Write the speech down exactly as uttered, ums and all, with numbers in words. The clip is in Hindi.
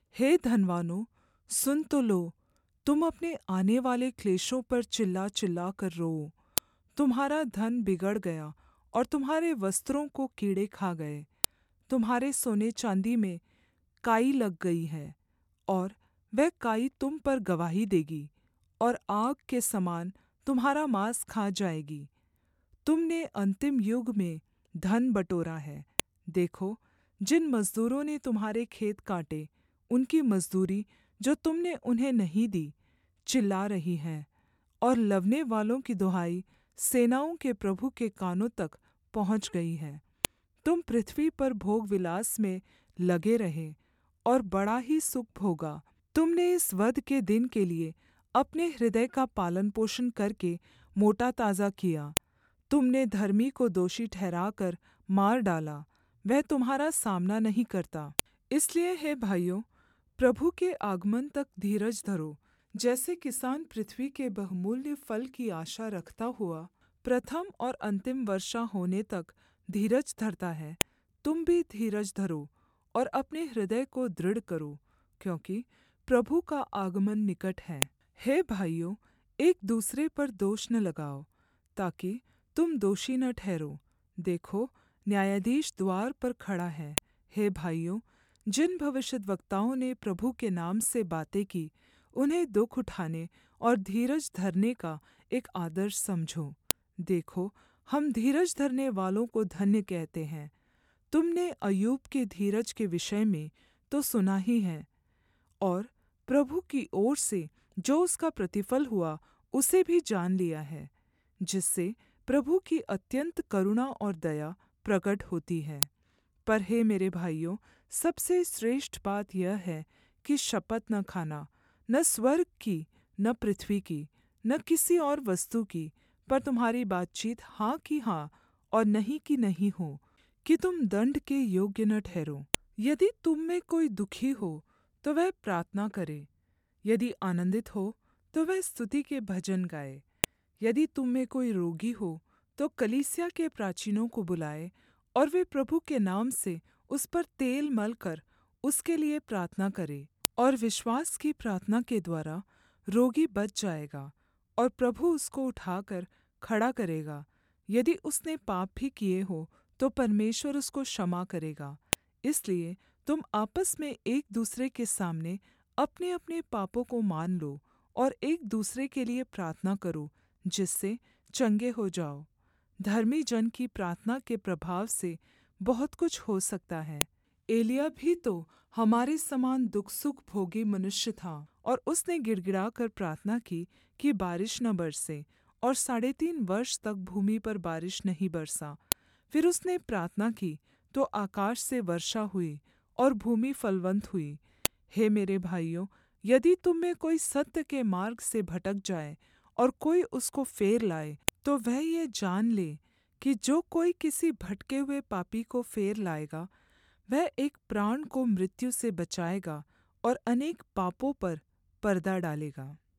हे धनवानों, सुन तो लो, तुम अपने आनेवाले क्लेशों पर चिल्ला चिल्ला कर रोओ। तुम्हारा धन बिगड़ गया और तुम्हारे वस्त्रों को कीड़े खा गए। तुम्हारे सोने चाँदी में काई लग गई है, और वह काई तुम पर गवाही देगी, और आग के समान तुम्हारा माँस खा जाएगी। तुमने अंतिम युग में धन बटोरा है। देखो, जिन मजदूरों ने तुम्हारे खेत काटे, उनकी मजदूरी जो तुमने उन्हें नहीं दी, चिल्ला रही है, और लवने वालों की दुहाई सेनाओं के प्रभु के कानों तक पहुँच गई है। तुम पृथ्वी पर भोग विलास में लगे रहे, और बड़ा ही सुख भोगा। तुमने इस वध के दिन के लिए अपने हृदय का पालन पोषण करके मोटा ताज़ा किया। तुमने धर्मी को दोषी ठहराकर मार डाला, वह तुम्हारा सामना नहीं करता। इसलिए हे भाइयों, प्रभु के आगमन तक धीरज धरो। जैसे किसान पृथ्वी के बहुमूल्य फल की आशा रखता हुआ प्रथम और अंतिम वर्षा होने तक धीरज धरता है, तुम भी धीरज धरो और अपने हृदय को दृढ़ करो, क्योंकि प्रभु का आगमन निकट है। हे भाइयों, एक दूसरे पर दोष न लगाओ, ताकि तुम दोषी न ठहरो। देखो, न्यायाधीश द्वार पर खड़ा है। हे भाइयों, जिन भविष्यद्वक्ताओं ने प्रभु के नाम से बातें की, उन्हें दुःख उठाने और धीरज धरने का एक आदर्श समझो। देखो, हम धीरज धरने वालों को धन्य कहते हैं। तुमने अय्यूब के धीरज के विषय में तो सुना ही है, और प्रभु की ओर से जो उसका प्रतिफल हुआ उसे भी जान लिया है, जिससे प्रभु की अत्यंत करुणा और दया प्रकट होती है। पर हे मेरे भाइयों, सबसे श्रेष्ठ बात यह है कि शपथ न खाना, न स्वर्ग की, न पृथ्वी की, न किसी और वस्तु की, पर तुम्हारी बातचीत हाँ की हाँ और नहीं की नहीं हो, कि तुम दण्ड के योग्य न ठहरो। यदि तुम में कोई दुखी हो तो वह प्रार्थना करे, यदि आनन्दित हो तो वह स्तुति के भजन गाए। यदि तुम में कोई रोगी हो तो कलीसिया के प्राचीनों को बुलाए, और वे प्रभु के नाम से उस पर तेल मलकर उसके लिए प्रार्थना करे। और विश्वास की प्रार्थना के द्वारा रोगी बच जाएगा, और प्रभु उसको उठाकर खड़ा करेगा। यदि उसने पाप भी किए हो तो परमेश्वर उसको क्षमा करेगा। इसलिए तुम आपस में एक दूसरे के सामने अपने-अपने पापों को मान लो, और एक दूसरे के लिए प्रार्थना करो, जिससे चंगे हो जाओ। धर्मी जन की प्रार्थना के प्रभाव से बहुत कुछ हो सकता है। एलिय्याह भी तो हमारे समान दुख सुख भोगी मनुष्य था, और उसने गिड़गिड़ाकर प्रार्थना की कि बारिश न बरसे, और साढ़े तीन वर्ष तक भूमि पर बारिश नहीं बरसा। फिर उसने प्रार्थना की तो आकाश से वर्षा हुई, और भूमि फलवन्त हुई। हे मेरे भाइयों, यदि तुम में कोई सत्य के मार्ग से भटक जाए और कोई उसको फेर लाए, तो वह ये जान ले कि जो कोई किसी भटके हुए पापी को फेर लाएगा, वह एक प्राण को मृत्यु से बचाएगा और अनेक पापों पर पर्दा डालेगा।